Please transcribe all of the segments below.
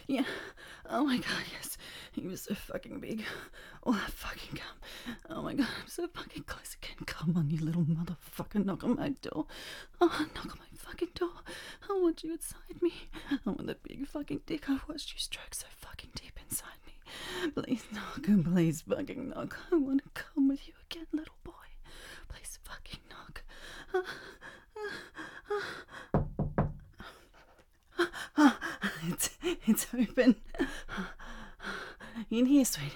Yeah. Oh my god, yes. He was so fucking big. All that fucking cum. Oh my god, I'm so fucking close again. Come on, you little motherfucker. Knock on my door. Oh, knock on my fucking door. I want you inside me. I want that big fucking dick. I've watched you stroke so fucking deep inside me. Please knock and please fucking knock. I want to come with you again, little boy. Please fucking knock. It's open. In here, sweetie.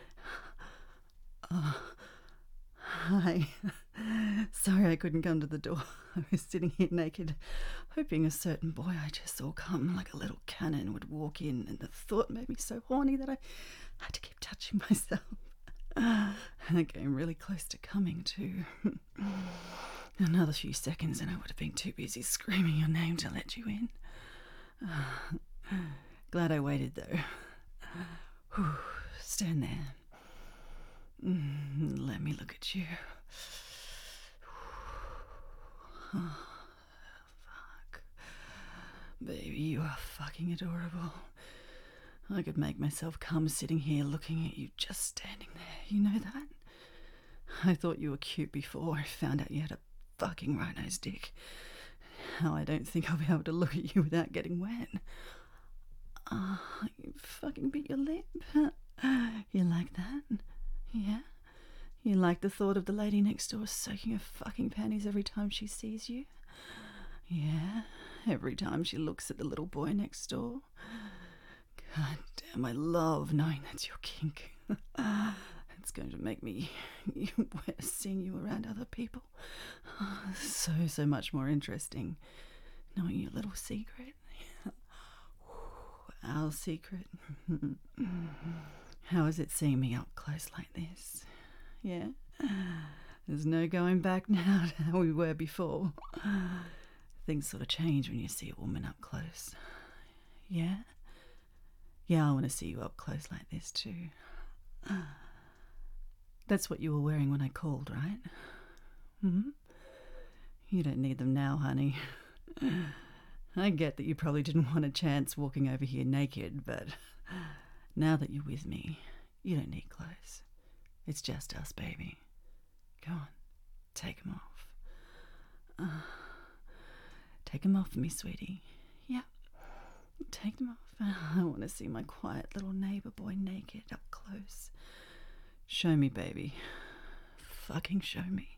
Hi. Sorry I couldn't come to the door. I was sitting here naked, hoping a certain boy I just saw come like a little cannon would walk in, and the thought made me so horny that I had to keep touching myself. And I came really close to coming too. Another few seconds and I would have been too busy screaming your name to let you in. Glad I waited though. Whew, stand there. Let me look at you. Oh, fuck. Baby, you are fucking adorable. I could make myself come sitting here looking at you just standing there. You know that? I thought you were cute before I found out you had a fucking right-nosed dick. Now I don't think I'll be able to look at you without getting wet. You fucking bit your lip. You like that? Yeah? You like the thought of the lady next door soaking her fucking panties every time she sees you? Yeah? Every time she looks at the little boy next door? God damn, I love knowing that's your kink. It's going to make me wet seeing you around other people. So much more interesting knowing your little secret. Our secret. How is it seeing me up close like this? Yeah? There's no going back now to how we were before. Things sort of change when you see a woman up close. Yeah? Yeah, I want to see you up close like this too. That's what you were wearing when I called, right? You don't need them now, honey. I get that you probably didn't want a chance walking over here naked, but now that you're with me, you don't need clothes. It's just us, baby. Go on, take them off. Take them off for me, sweetie. Yeah, take them off. I want to see my quiet little neighbour boy naked up close. Show me, baby. Fucking show me.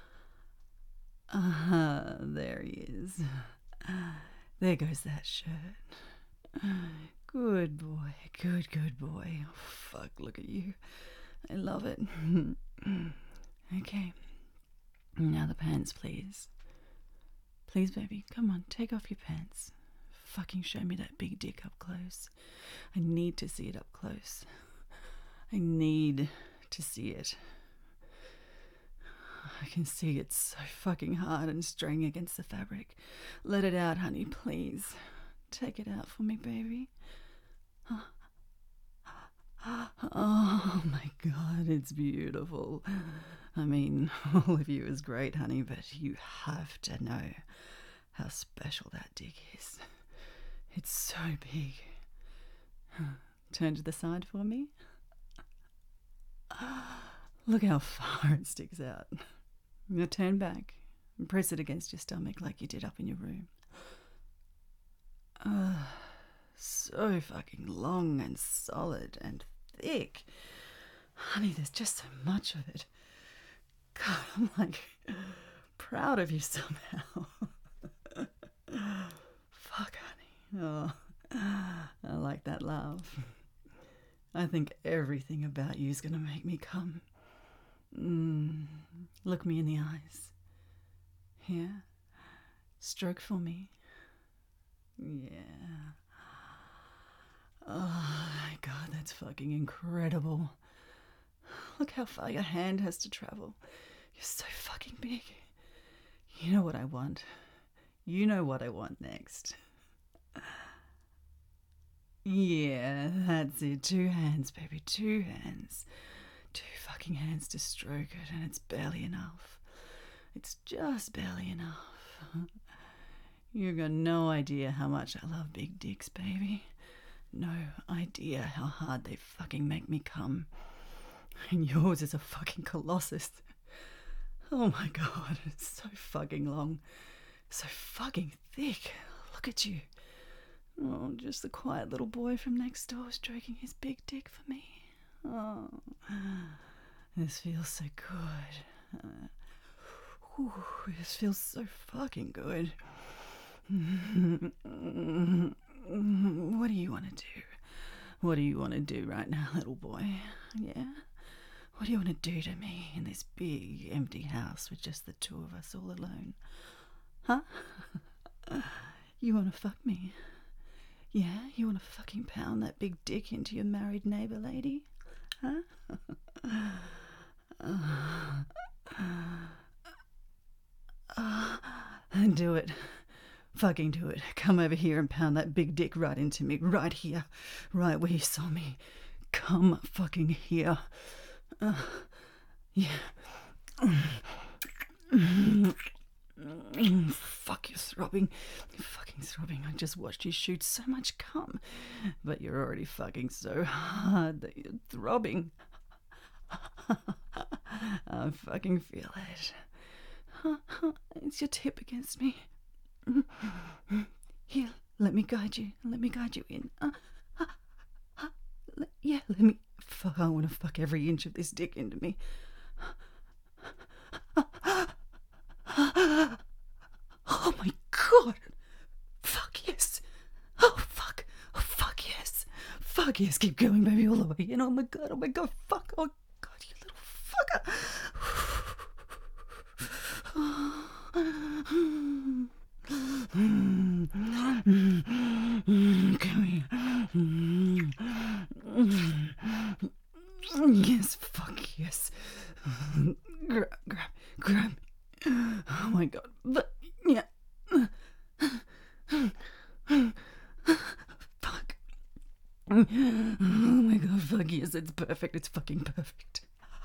There he is. There goes that shirt. Good boy, good boy. Oh, fuck, look at you. I love it. Okay. Now the pants, please. Please, baby, come on, take off your pants. Fucking show me that big dick up close. I need to see it up close. I need to see it. I can see it's so fucking hard and straying against the fabric. Let it out, honey, please. Take it out for me, baby. Oh my god, it's beautiful. I mean, all of you is great, honey, but you have to know how special that dick is. It's so big. Turn to the side for me. Look how far it sticks out. Now turn back and press it against your stomach like you did up in your room. So fucking long and solid and thick. Honey, there's just so much of it. God, I'm like proud of you somehow. Fuck, honey. Oh, I like that laugh. I think everything about you is going to make me come. Look me in the eyes. Here. Stroke for me. Yeah. Oh my god, that's fucking incredible. Look how far your hand has to travel. You're so fucking big. You know what I want. You know what I want next. Yeah, that's it. 2 hands, baby. 2 hands. 2 fucking hands to stroke it, and it's barely enough. It's just barely enough. You've got no idea how much I love big dicks, baby. no idea how hard they fucking make me come. And yours is a fucking colossus. Oh my god, it's so fucking long. So fucking thick. Look at you. Oh, just the quiet little boy from next door stroking his big dick for me. Oh, this feels so good. This feels so fucking good. What do you want to do? What do you want to do right now, little boy? Yeah? What do you want to do to me in this big, empty house with just the two of us all alone? Huh? You want to fuck me? Yeah? You want to fucking pound that big dick into your married neighbour lady? Huh? Do it. Fucking do it. Come over here and pound that big dick right into me. Right here. Right where you saw me. Come fucking here. Yeah. Fuck, you're throbbing. You're fucking throbbing. I just watched you shoot so much cum. But you're already fucking so hard that you're throbbing. I fucking feel it. It's your tip against me. Here, let me guide you. Let me guide you in. Yeah, let me. Fuck, I want to fuck every inch of this dick into me. Oh my god. Fuck yes. Oh fuck. Oh fuck yes. Fuck yes. Keep going, baby, all the way in. Oh my god. Oh my god. Fuck. Oh god, you little fucker. Come here. Yes, fuck yes. Grab. Oh my god. But, yeah. Fuck. Oh my god, fuck yes, it's perfect. It's fucking perfect.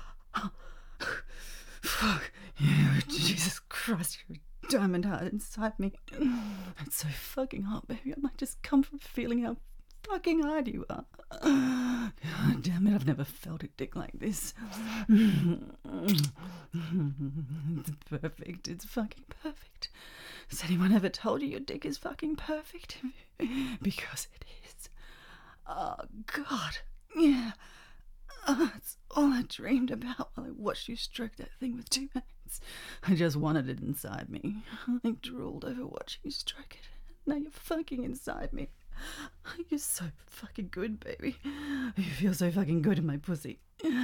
Fuck. Yeah, Jesus Christ, you're a diamond heart inside me. It's so fucking hot, baby. I might just come from feeling how fucking hard you are. God damn it, I've never felt a dick like this. It's perfect. It's fucking perfect. Has anyone ever told you your dick is fucking perfect? Because it is. Oh, God. Yeah. It's all I dreamed about while I watched you stroke that thing with 2 hands. I just wanted it inside me. I drooled over watching you stroke it. Now you're fucking inside me. You're so fucking good, baby. You feel so fucking good in my pussy.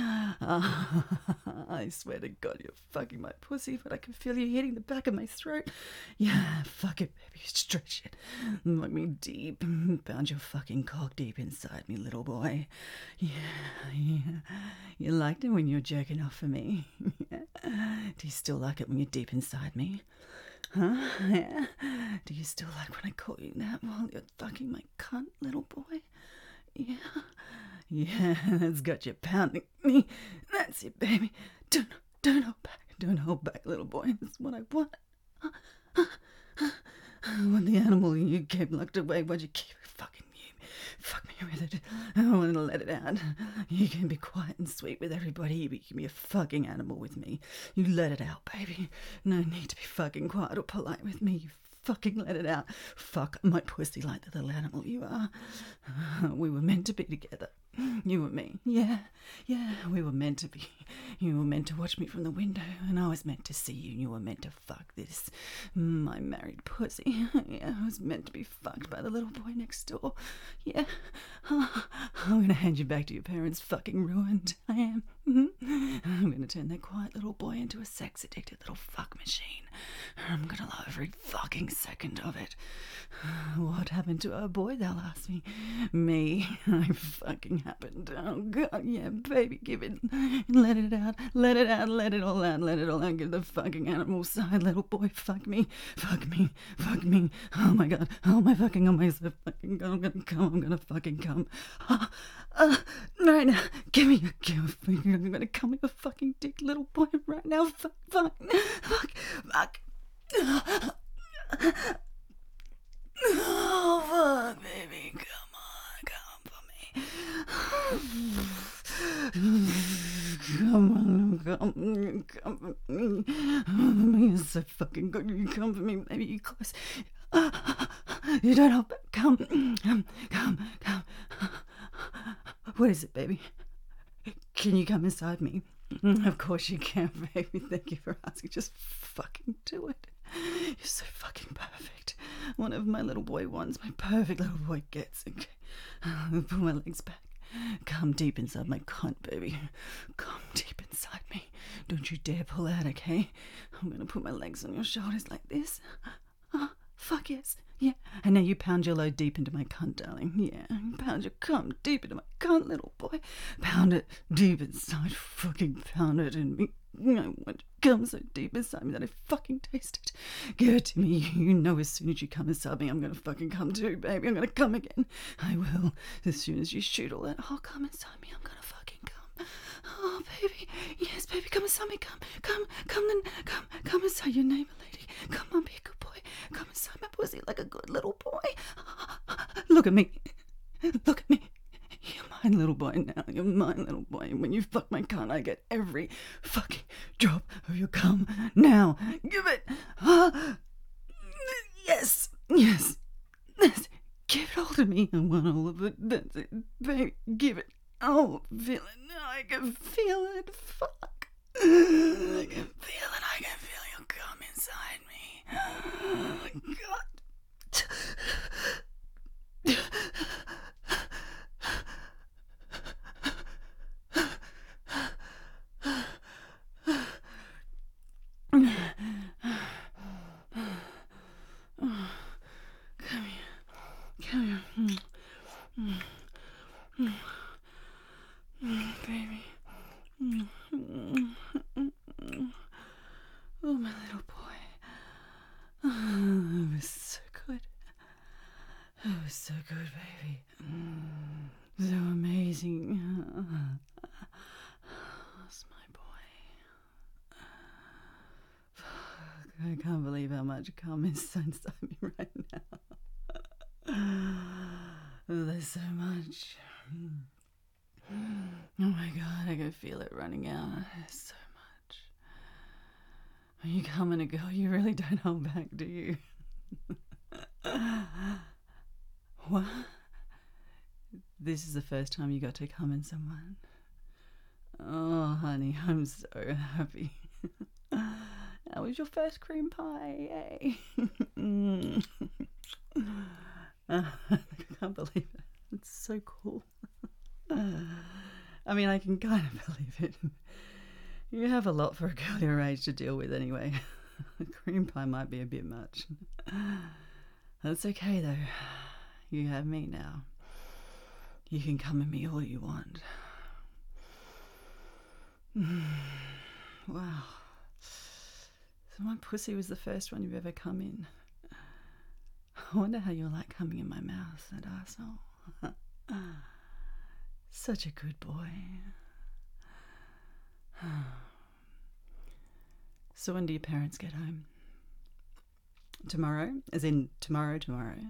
I swear to God, you're fucking my pussy, but I can feel you hitting the back of my throat. Yeah, fuck it, baby. Stretch it. Fuck me deep. Pound your fucking cock deep inside me, little boy. Yeah. You liked it when you were jerking off for me. Yeah. Do you still like it when you're deep inside me? Huh? Yeah? Do you still like when I call you that while you're fucking my cunt, little boy? Yeah? Yeah, that's got you pounding me. That's it, baby. Don't hold back. Don't hold back, little boy. That's what I want. I want the animal you kept locked away. Why'd you keep it fucking you? Fuck me with it. I don't want to let it out. You can be quiet and sweet with everybody, but you can be a fucking animal with me. You let it out, baby. No need to be fucking quiet or polite with me. You fucking let it out. Fuck my pussy like the little animal you are. We were meant to be together. You and me. Yeah, we were meant to be. You were meant to watch me from the window, and I was meant to see you, and you were meant to fuck this, my married pussy. Yeah, I was meant to be fucked by the little boy next door. Yeah. I'm gonna hand you back to your parents, fucking ruined. I am. I'm gonna turn that quiet little boy into a sex-addicted little fuck machine. I'm gonna love every fucking second of it. What happened to our boy, they'll ask me. Me. I fucking happened. Oh, God, yeah, baby, give it. Let it out. Let it out. Let it all out. Let it all out. Give the fucking animal side, little boy. Fuck me. Fuck me. Fuck me. Oh, my God. Oh, my fucking, oh, my so fucking God. I'm gonna come. I'm gonna fucking come. Right now. Give me a kill. I'm gonna come with a fucking dick, little boy, right now. Fuck. Oh, fuck, baby. Come on. Comfort me. You're so fucking good. You comfort me, baby. You close. You don't hold back. Come. What is it, baby? Can you come inside me? Of course you can, baby. Thank you for asking. Just fucking do it. You're so fucking perfect. One of my little boy wants, my perfect little boy gets. Okay. Pull my legs back. Come deep inside my cunt, baby. Come deep inside me. Don't you dare pull out, okay? I'm gonna put my legs on your shoulders like this. Fuck yes. Yeah. And now you pound your load deep into my cunt, darling. Yeah. Pound your cum deep into my cunt, little boy. Pound it deep inside. Fucking pound it in me. I want to come so deep inside me that I fucking taste it. Give it to me. You know as soon as you come inside me, I'm going to fucking come too, baby. I'm going to come again. I will. As soon as you shoot all that, I'll come inside me. I'm going to fucking come. Oh, baby. Yes, baby. Come inside me. Come inside your neighbor lady. Come on, be a good boy. Come inside my pussy like a good little boy. Look at me. Look at me. You're mine, little boy, now. You're mine, little boy. When you fuck my cunt, I get every fucking drop of your cum. Now, give it. Yes. Give it all to me. I want all of it. That's it, baby. Give it. Oh, feel it. I can feel it. Fuck. I can feel it. I can feel your cum inside me. Oh, my God. Come here. Baby. Oh, my little boy. It was so good. It was so good, baby. So amazing. That's my boy. Fuck, I can't believe how much cum is inside me right now. There's so much. Oh my God, I can feel it running out. There's so much. When you come in a girl, you really don't hold back, do you? What? This is the first time you got to come in someone? Oh, honey, I'm so happy. That was your first cream pie, yay. I can't believe it. It's so cool. I mean, I can kind of believe it. You have a lot for a girl your age to deal with anyway. Cream pie might be a bit much. That's okay though. You have me now. You can come at me all you want. Wow. So my pussy was the first one you've ever come in. I wonder how you'll like coming in my mouth, that arsehole. Such a good boy. So when do your parents get home? Tomorrow? As in tomorrow?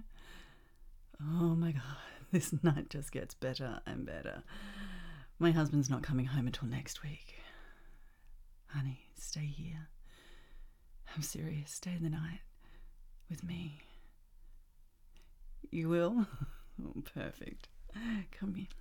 Oh my God, this night just gets better and better. My husband's not coming home until next week. Honey, stay here. I'm serious, stay the night with me. You will? Oh, perfect. Come here.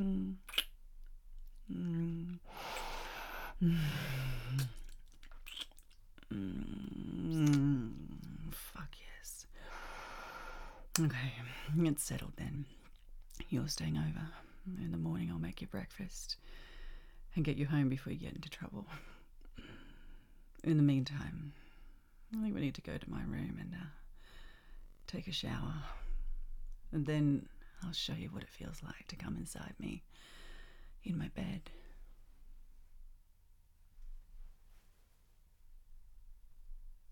Fuck yes. Okay, it's settled then. You're staying over. In the morning I'll make you breakfast and get you home before you get into trouble. In the meantime, I think we need to go to my room and take a shower. And then I'll show you what it feels like to come inside me in my bed.